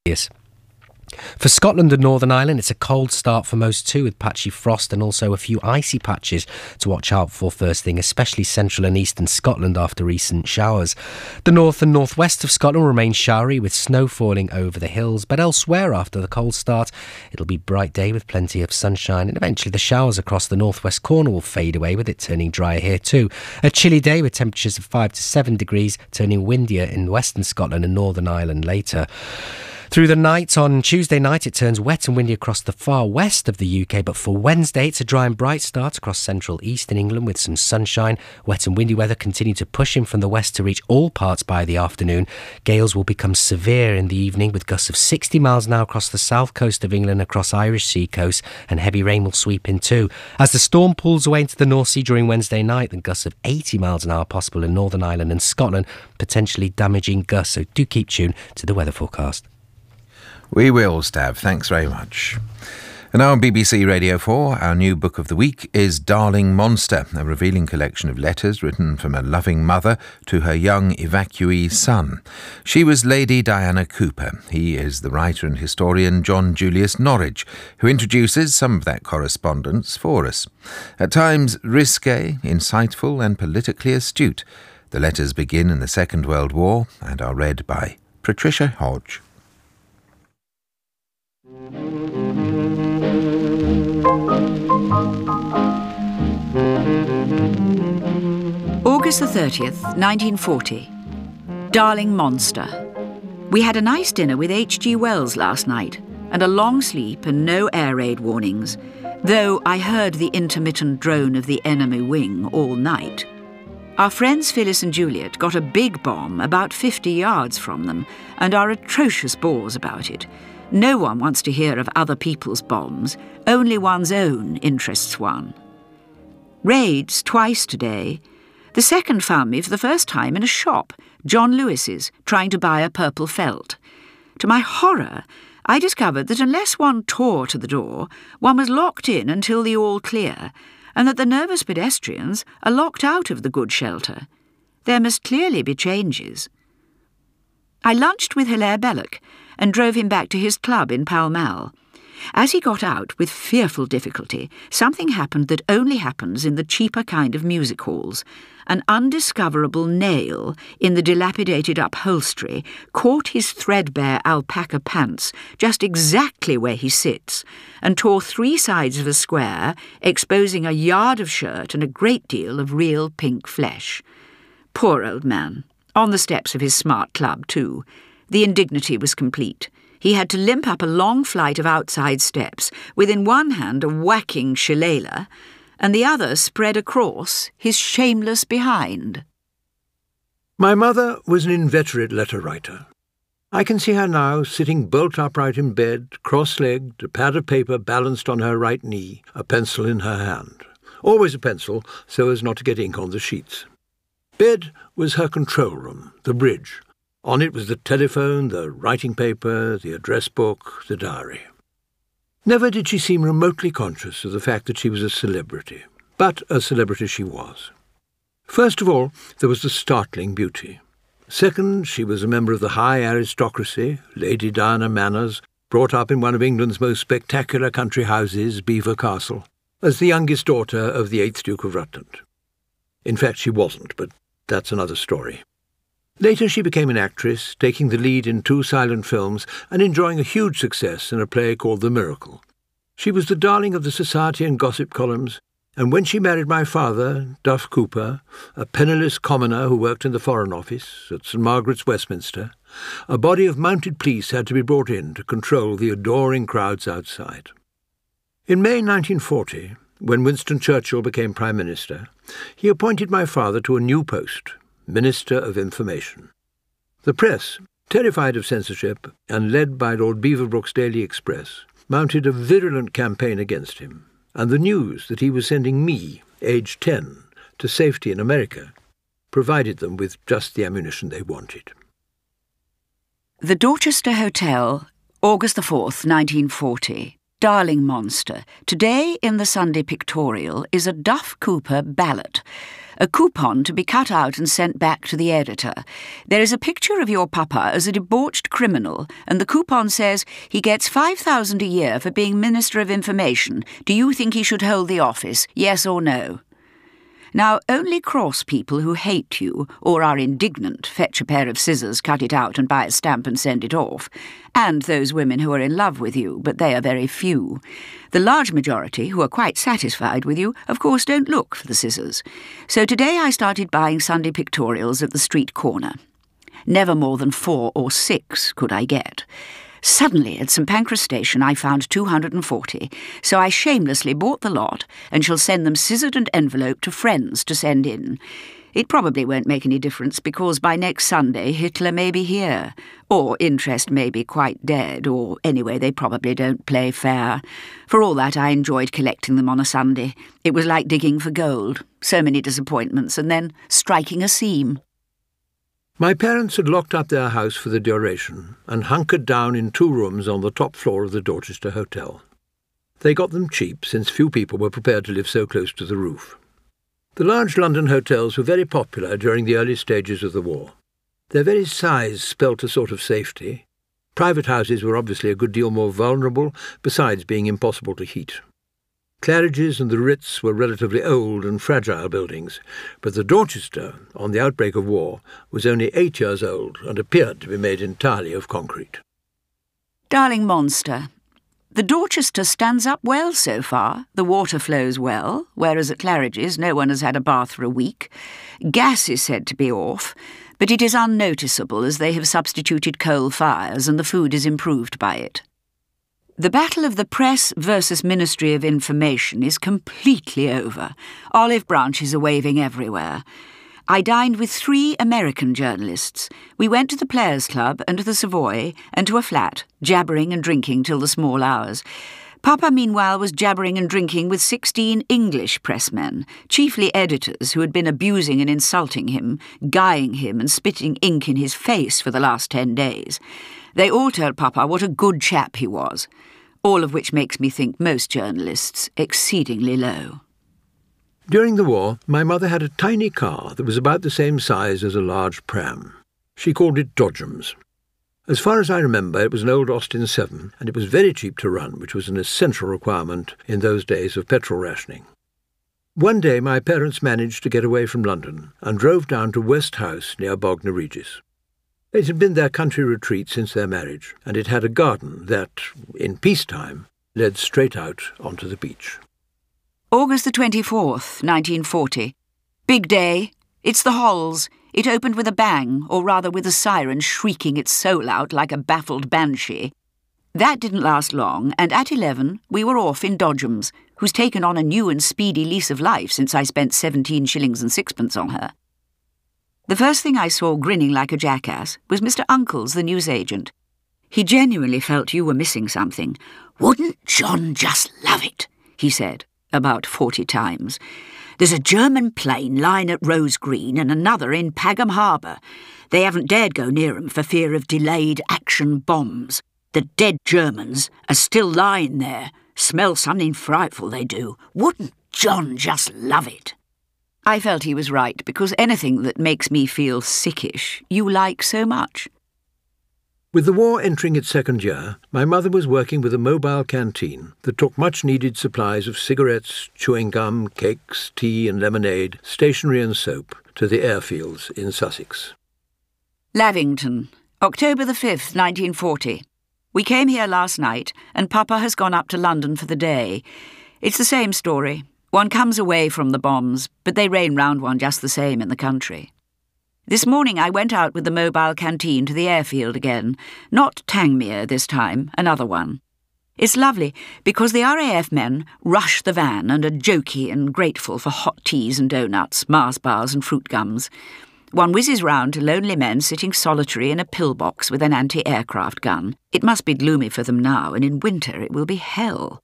Yes. For Scotland and Northern Ireland, it's a cold start for most too, with patchy frost and also a few icy patches to watch out for first thing, especially central and eastern Scotland after recent showers. The north and northwest of Scotland remain showery with snow falling over the hills, but elsewhere after the cold start, it'll be bright day with plenty of sunshine, and eventually the showers across the northwest corner will fade away, with it turning drier here too. A chilly day with temperatures of 5 to 7 degrees, turning windier in western Scotland and Northern Ireland later. Through the night on Tuesday night, it turns wet and windy across the far west of the UK, but for Wednesday, it's a dry and bright start across central eastern England with some sunshine. Wet and windy weather continue to push in from the west to reach all parts by the afternoon. Gales will become severe in the evening with gusts of 60 miles an hour across the south coast of England, across Irish sea coast, and heavy rain will sweep in too. As the storm pulls away into the North Sea during Wednesday night, the gusts of 80 miles an hour possible in Northern Ireland and Scotland, potentially damaging gusts, so do keep tuned to the weather forecast. We will, Stav. Thanks very much. And now on BBC Radio 4, our new book of the week is Darling Monster, a revealing collection of letters written from a loving mother to her young evacuee son. She was Lady Diana Cooper. He is the writer and historian John Julius Norwich, who introduces some of that correspondence for us. At times risque, insightful and politically astute, the letters begin in the Second World War and are read by Patricia Hodge. August the 30th, 1940. Darling Monster. We had a nice dinner with H.G. Wells last night, and a long sleep and no air raid warnings, though I heard the intermittent drone of the enemy wing all night. Our friends Phyllis and Juliet got a big bomb about 50 yards from them and are atrocious bores about it. No one wants to hear of other people's bombs, only one's own interests one. Raids twice today. The second found me for the first time in a shop, John Lewis's, trying to buy a purple felt. To my horror, I discovered that unless one tore to the door, one was locked in until the all clear, and that the nervous pedestrians are locked out of the good shelter. There must clearly be changes. I lunched with Hilaire Belloc and drove him back to his club in Pall Mall. As he got out with fearful difficulty, something happened that only happens in the cheaper kind of music halls. An undiscoverable nail in the dilapidated upholstery caught his threadbare alpaca pants just exactly where he sits and tore 3 sides of a square, exposing a yard of shirt and a great deal of real pink flesh. Poor old man. On the steps of his smart club, too. The indignity was complete. He had to limp up a long flight of outside steps, with in one hand a whacking shillelagh, and the other spread across his shameless behind. My mother was an inveterate letter-writer. I can see her now, sitting bolt upright in bed, cross-legged, a pad of paper balanced on her right knee, a pencil in her hand. Always a pencil, so as not to get ink on the sheets. Bed was her control room, the bridge. On it was the telephone, the writing paper, the address book, the diary. Never did she seem remotely conscious of the fact that she was a celebrity, but a celebrity she was. First of all, there was the startling beauty. Second, she was a member of the high aristocracy, Lady Diana Manners, brought up in one of England's most spectacular country houses, Belvoir Castle, as the youngest daughter of the 8th Duke of Rutland. In fact, she wasn't, but that's another story. Later she became an actress, taking the lead in 2 silent films and enjoying a huge success in a play called The Miracle. She was the darling of the society and gossip columns, and when she married my father, Duff Cooper, a penniless commoner who worked in the Foreign Office at St Margaret's, Westminster, a body of mounted police had to be brought in to control the adoring crowds outside. In May 1940, when Winston Churchill became Prime Minister, he appointed my father to a new post, Minister of Information. The press, terrified of censorship and led by Lord Beaverbrook's Daily Express, mounted a virulent campaign against him, and the news that he was sending me, aged 10, to safety in America, provided them with just the ammunition they wanted. The Dorchester Hotel, August the 4th, 1940. Darling Monster. Today in the Sunday Pictorial is a Duff Cooper ballad. a coupon to be cut out and sent back to the editor. There is a picture of your papa as a debauched criminal, and the coupon says he gets $5,000 a year for being Minister of Information. Do you think he should hold the office, yes or no? Now, only cross people who hate you or are indignant fetch a pair of scissors, cut it out and buy a stamp and send it off. And those women who are in love with you, but they are very few. The large majority, who are quite satisfied with you, of course don't look for the scissors. So today I started buying Sunday pictorials at the street corner. Never more than 4 or 6 could I get. Suddenly, at St Pancras Station, I found 240, so I shamelessly bought the lot and shall send them scissored and enveloped to friends to send in. It probably won't make any difference, because by next Sunday Hitler may be here, or interest may be quite dead, or anyway they probably don't play fair. For all that, I enjoyed collecting them on a Sunday. It was like digging for gold, so many disappointments, and then striking a seam. My parents had locked up their house for the duration and hunkered down in 2 rooms on the top floor of the Dorchester Hotel. They got them cheap, since few people were prepared to live so close to the roof. The large London hotels were very popular during the early stages of the war. Their very size spelt a sort of safety. Private houses were obviously a good deal more vulnerable, besides being impossible to heat. Claridge's and the Ritz were relatively old and fragile buildings, but the Dorchester, on the outbreak of war, was only 8 years old and appeared to be made entirely of concrete. Darling Monster, the Dorchester stands up well so far. The water flows well, whereas at Claridge's no one has had a bath for a week. Gas is said to be off, but it is unnoticeable as they have substituted coal fires and the food is improved by it. The battle of the press versus Ministry of Information is completely over. Olive branches are waving everywhere. I dined with 3 American journalists. We went to the Players' Club and to the Savoy and to a flat, jabbering and drinking till the small hours. Papa, meanwhile, was jabbering and drinking with 16 English pressmen, chiefly editors who had been abusing and insulting him, guying him and spitting ink in his face for the last 10 days. They all told Papa what a good chap he was, all of which makes me think most journalists exceedingly low. During the war, my mother had a tiny car that was about the same size as a large pram. She called it Dodgems. As far as I remember, it was an old Austin 7, and it was very cheap to run, which was an essential requirement in those days of petrol rationing. One day my parents managed to get away from London and drove down to West House near Bognor Regis. It had been their country retreat since their marriage, and it had a garden that, in peacetime, led straight out onto the beach. August the 24th, 1940. Big day. It's the Halls. It opened with a bang, or rather with a siren shrieking its soul out like a baffled banshee. That didn't last long, and at 11 we were off in Dodgems, who's taken on a new and speedy lease of life since I spent 17 shillings and sixpence on her. The first thing I saw grinning like a jackass was Mr. Uncles, the newsagent. He genuinely felt you were missing something. "Wouldn't John just love it?" he said, about 40 times. "There's a German plane lying at Rose Green and another in Pagham Harbour. They haven't dared go near 'em for fear of delayed action bombs. The dead Germans are still lying there. Smell something frightful, they do. Wouldn't John just love it?" I felt he was right, because anything that makes me feel sickish, you like so much. With the war entering its 2nd year, my mother was working with a mobile canteen that took much-needed supplies of cigarettes, chewing gum, cakes, tea and lemonade, stationery and soap to the airfields in Sussex. Lavington, October the 5th, 1940. We came here last night, and Papa has gone up to London for the day. It's the same story. One comes away from the bombs, but they rain round one just the same in the country. This morning I went out with the mobile canteen to the airfield again. Not Tangmere this time, another one. It's lovely, because the RAF men rush the van and are jokey and grateful for hot teas and doughnuts, Mars bars and fruit gums. One whizzes round to lonely men sitting solitary in a pillbox with an anti-aircraft gun. It must be gloomy for them now, and in winter it will be hell.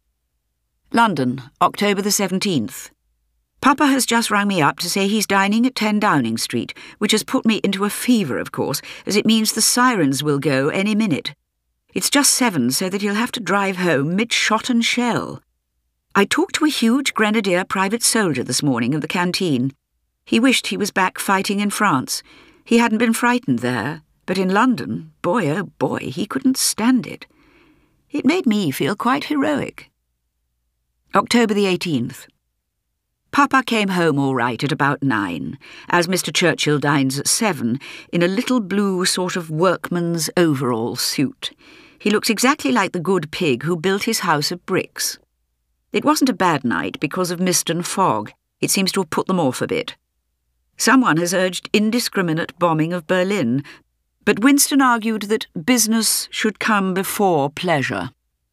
London, October the 17th. Papa has just rung me up to say he's dining at 10 Downing Street, which has put me into a fever, of course, as it means the sirens will go any minute. It's just 7, so that he'll have to drive home mid shot and shell. I talked to a huge Grenadier private soldier this morning at the canteen. He wished he was back fighting in France. He hadn't been frightened there, but in London, boy oh boy, he couldn't stand it. It made me feel quite heroic. October the 18th. Papa came home all right at about 9, as Mr. Churchill dines at 7, in a little blue sort of workman's overall suit. He looks exactly like the good pig who built his house of bricks. It wasn't a bad night because of mist and fog. It seems to have put them off a bit. Someone has urged indiscriminate bombing of Berlin, but Winston argued that business should come before pleasure.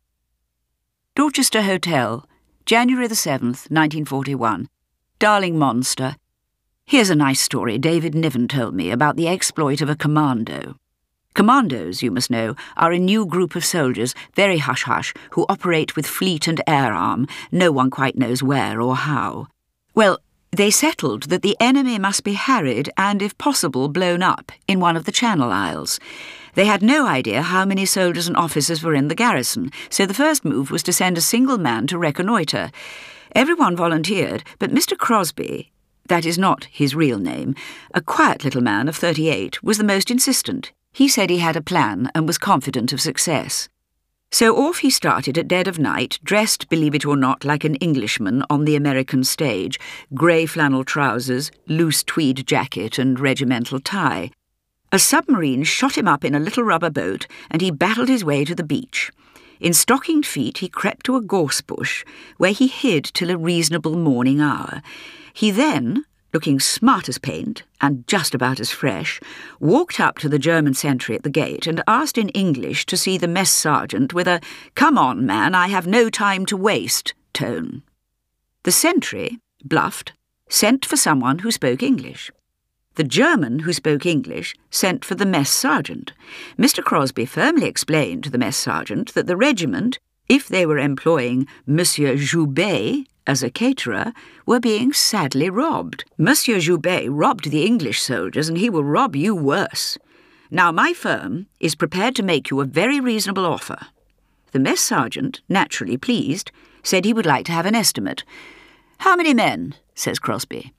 Dorchester Hotel, January the 7th, 1941. Darling Monster. Here's a nice story David Niven told me about the exploit of a commando. Commandos, you must know, are a new group of soldiers, very hush-hush, who operate with fleet and air arm. No one quite knows where or how. Well, they settled that the enemy must be harried and, if possible, blown up in one of the Channel Isles. They had no idea how many soldiers and officers were in the garrison, so the first move was to send a single man to reconnoitre. Everyone volunteered, but Mr. Crosby, that is not his real name, a quiet little man of 38, was the most insistent. He said he had a plan and was confident of success. So off he started at dead of night, dressed, believe it or not, like an Englishman on the American stage, grey flannel trousers, loose tweed jacket and regimental tie. A submarine shot him up in a little rubber boat, and he battled his way to the beach. In stockinged feet he crept to a gorse bush, where he hid till a reasonable morning hour. He then, looking smart as paint, and just about as fresh, walked up to the German sentry at the gate and asked in English to see the mess sergeant with a "Come on, man, I have no time to waste" tone. The sentry, bluffed, sent for someone who spoke English. The German who spoke English sent for the mess sergeant. Mr. Crosby firmly explained to the mess sergeant that the regiment, if they were employing Monsieur Joubert as a caterer, were being sadly robbed. Monsieur Joubert robbed the English soldiers, and he will rob you worse. Now, my firm is prepared to make you a very reasonable offer. The mess sergeant, naturally pleased, said he would like to have an estimate. "How many men?" says Crosby.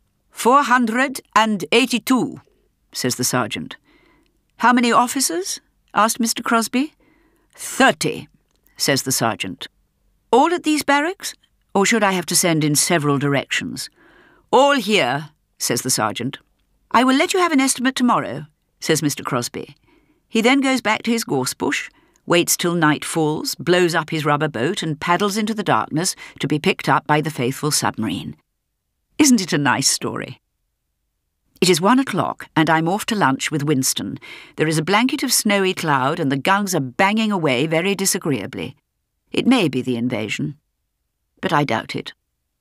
482, says the sergeant. "How many officers?" asked Mr. Crosby. 30, says the sergeant. "All at these barracks? Or should I have to send in several directions?" "All here," says the sergeant. "I will let you have an estimate tomorrow," says Mr. Crosby. He then goes back to his gorse bush, waits till night falls, blows up his rubber boat and paddles into the darkness to be picked up by the faithful submarine. Isn't it a nice story? It is 1 o'clock, and I'm off to lunch with Winston. There is a blanket of snowy cloud, and the guns are banging away very disagreeably. It may be the invasion, but I doubt it.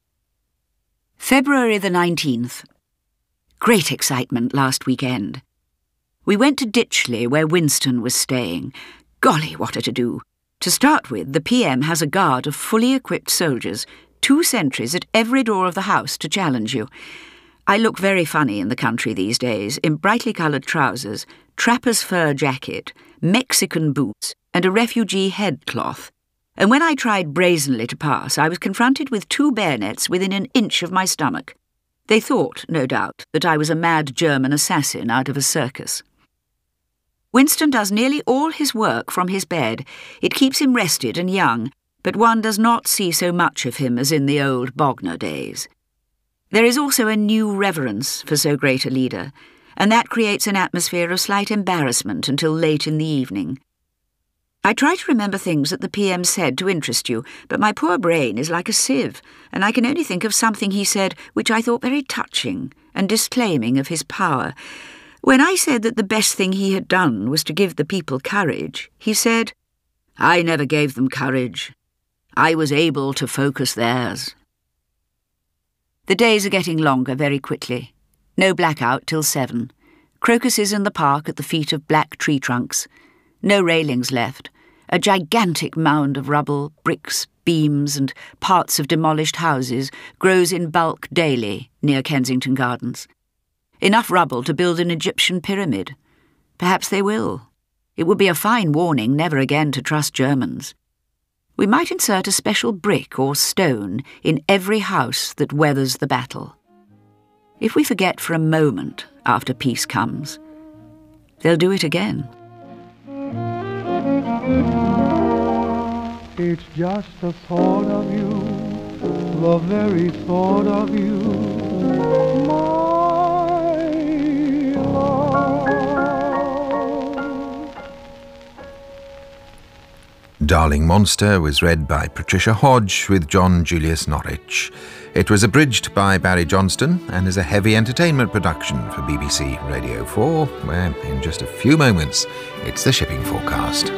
February the 19th. Great excitement last weekend. We went to Ditchley, where Winston was staying. Golly, what a to-do! To start with, the PM has a guard of fully equipped soldiers, 2 sentries at every door of the house to challenge you. I look very funny in the country these days, in brightly coloured trousers, trapper's fur jacket, Mexican boots, and a refugee headcloth. And when I tried brazenly to pass, I was confronted with 2 bayonets within an inch of my stomach. They thought, no doubt, that I was a mad German assassin out of a circus. Winston does nearly all his work from his bed. It keeps him rested and young, but one does not see so much of him as in the old Bognor days. There is also a new reverence for so great a leader, and that creates an atmosphere of slight embarrassment until late in the evening. I try to remember things that the PM said to interest you, but my poor brain is like a sieve, and I can only think of something he said which I thought very touching and disclaiming of his power. When I said that the best thing he had done was to give the people courage, he said, "I never gave them courage. I was able to focus theirs." The days are getting longer very quickly. No blackout till 7. Crocuses in the park at the feet of black tree trunks. No railings left. A gigantic mound of rubble, bricks, beams and parts of demolished houses grows in bulk daily near Kensington Gardens. Enough rubble to build an Egyptian pyramid. Perhaps they will. It would be a fine warning never again to trust Germans. We might insert a special brick or stone in every house that weathers the battle. If we forget for a moment after peace comes, they'll do it again. It's just the thought of you, the very thought of you, my love. Darling Monster was read by Patricia Hodge with John Julius Norwich. It was abridged by Barry Johnston and is a heavy entertainment production for BBC Radio 4, where in just a few moments it's the shipping forecast.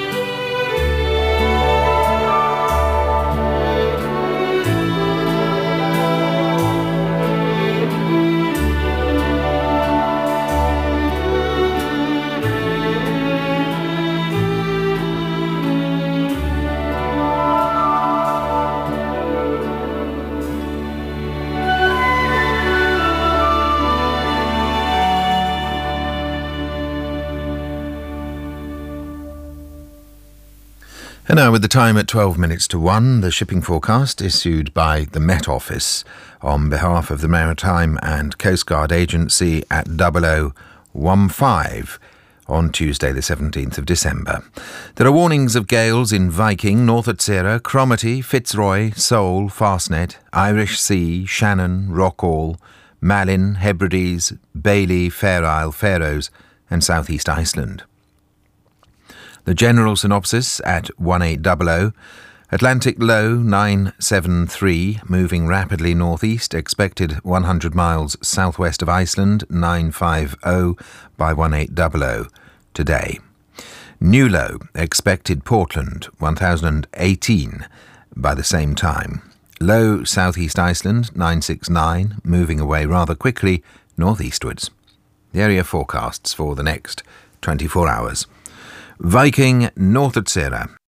And now, with the time at 12 minutes to 1, the shipping forecast issued by the Met Office on behalf of the Maritime and Coast Guard Agency at 0015 on Tuesday the 17th of December. There are warnings of gales in Viking, North Utsira, Cromarty, Fitzroy, Seoul, Fastnet, Irish Sea, Shannon, Rockall, Malin, Hebrides, Bailey, Fair Isle, Faroes and South East Iceland. The general synopsis at 1800, Atlantic low 973, moving rapidly northeast, expected 100 miles southwest of Iceland, 950 by 1800 today. New low, expected Portland, 1018 by the same time. Low southeast Iceland, 969, moving away rather quickly northeastwards. The area forecasts for the next 24 hours. Viking, North Utsira.